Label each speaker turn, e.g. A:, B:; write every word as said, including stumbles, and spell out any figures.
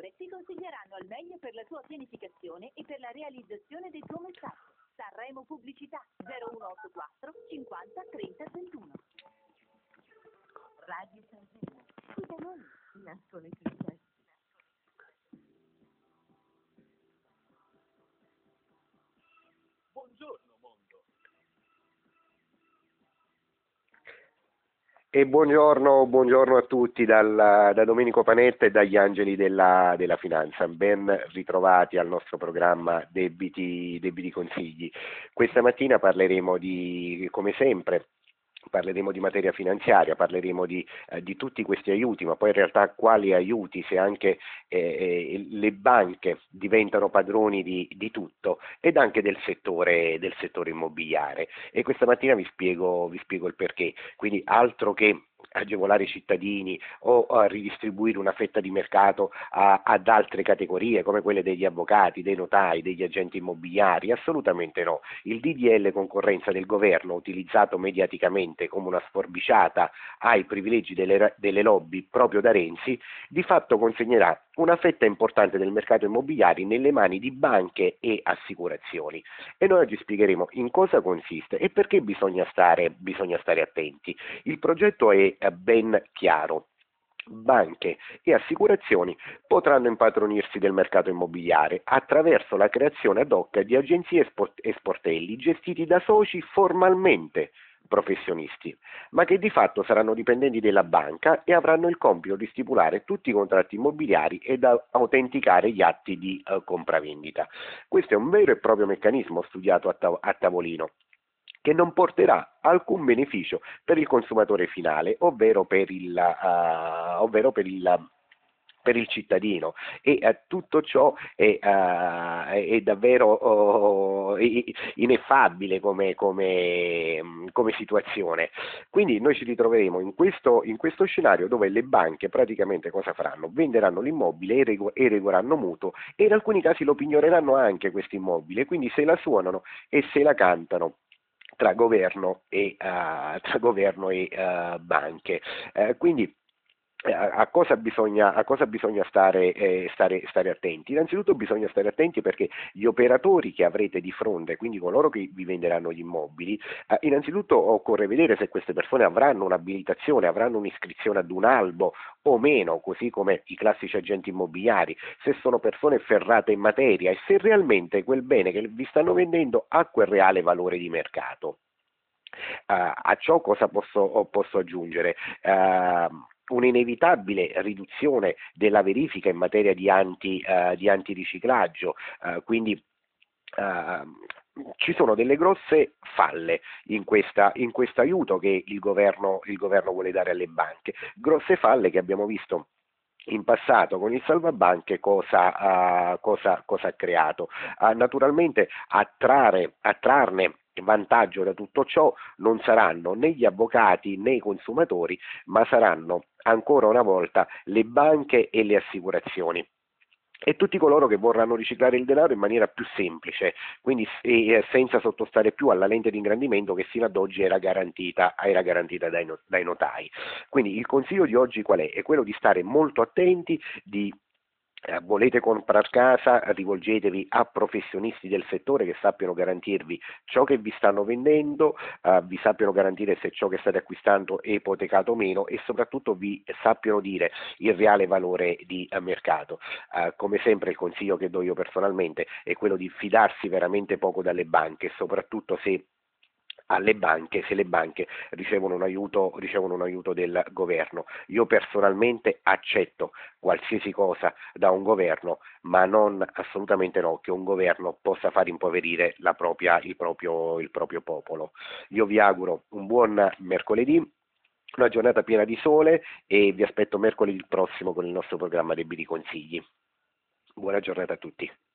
A: Digitale ti consiglieranno al meglio per la tua pianificazione e per la realizzazione del tuo messaggio. Sanremo Pubblicità zero uno otto quattro cinquanta trenta trentuno. Radio Sanremo, qui da noi nascono i successi.
B: Buongiorno mondo.
C: E buongiorno, buongiorno a tutti dal, da Domenico Panetta e dagli Angeli della, della Finanza. Ben ritrovati al nostro programma Debiti, Debiti Consigli. Questa mattina parleremo di, come sempre, parleremo di materia finanziaria, parleremo di, eh, di tutti questi aiuti, ma poi in realtà quali aiuti, se anche eh, le banche diventano padroni di, di tutto, ed anche del settore, del settore immobiliare. E questa mattina vi spiego, vi spiego il perché. Quindi altro che agevolare i cittadini o a ridistribuire una fetta di mercato a, ad altre categorie come quelle degli avvocati, dei notai, degli agenti immobiliari, assolutamente no. Il D D L concorrenza del governo, utilizzato mediaticamente come una sforbiciata ai privilegi delle, delle lobby proprio da Renzi, di fatto consegnerà una fetta importante del mercato immobiliare nelle mani di banche e assicurazioni. E noi oggi spiegheremo in cosa consiste e perché bisogna stare, bisogna stare attenti. Il progetto è ben chiaro. Banche e assicurazioni potranno impadronirsi del mercato immobiliare attraverso la creazione ad hoc di agenzie e sportelli gestiti da soci formalmente professionisti, ma che di fatto saranno dipendenti della banca e avranno il compito di stipulare tutti i contratti immobiliari ed autenticare gli atti di uh, compravendita. Questo è un vero e proprio meccanismo studiato a, tav- a tavolino, che non porterà alcun beneficio per il consumatore finale, ovvero per il, uh, ovvero per il per il cittadino, e uh, tutto ciò è, uh, è davvero uh, ineffabile come, come, come situazione. Quindi noi ci ritroveremo in questo, in questo scenario dove le banche praticamente cosa faranno? Venderanno l'immobile, erogueranno mutuo e in alcuni casi lo pignoreranno anche questo immobile, quindi se la suonano e se la cantano tra governo e, uh, tra governo e uh, banche. Uh, quindi A cosa bisogna, a cosa bisogna stare, eh, stare, stare attenti? Innanzitutto bisogna stare attenti perché gli operatori che avrete di fronte, quindi coloro che vi venderanno gli immobili, eh, innanzitutto occorre vedere se queste persone avranno un'abilitazione, avranno un'iscrizione ad un albo o meno, così come i classici agenti immobiliari, se sono persone ferrate in materia e se realmente quel bene che vi stanno vendendo ha quel reale valore di mercato. Uh, a ciò cosa posso, posso aggiungere? Uh, un'inevitabile riduzione della verifica in materia di, anti, uh, di antiriciclaggio, uh, quindi uh, ci sono delle grosse falle in questo in questo aiuto che il governo, il governo vuole dare alle banche, grosse falle che abbiamo visto in passato con il salvabanche cosa, uh, cosa, cosa ha creato. Uh, naturalmente attrarre, attrarne vantaggio da tutto ciò non saranno né gli avvocati né i consumatori, ma saranno ancora una volta le banche e le assicurazioni e tutti coloro che vorranno riciclare il denaro in maniera più semplice, quindi eh, senza sottostare più alla lente di ingrandimento che fino ad oggi era garantita, era garantita dai, not- dai notai. Quindi il consiglio di oggi qual è? È quello di stare molto attenti, di Eh, volete comprare casa, rivolgetevi a professionisti del settore che sappiano garantirvi ciò che vi stanno vendendo, eh, vi sappiano garantire se ciò che state acquistando è ipotecato o meno e soprattutto vi sappiano dire il reale valore di eh, mercato. Eh, come sempre il consiglio che do io personalmente è quello di fidarsi veramente poco dalle banche, soprattutto se alle banche, se le banche ricevono un aiuto, ricevono un aiuto del governo. Io personalmente accetto qualsiasi cosa da un governo, ma non assolutamente no che un governo possa far impoverire la propria, il, proprio, il proprio popolo. Io vi auguro un buon mercoledì, una giornata piena di sole e vi aspetto mercoledì prossimo con il nostro programma Debiti Consigli. Buona giornata a tutti.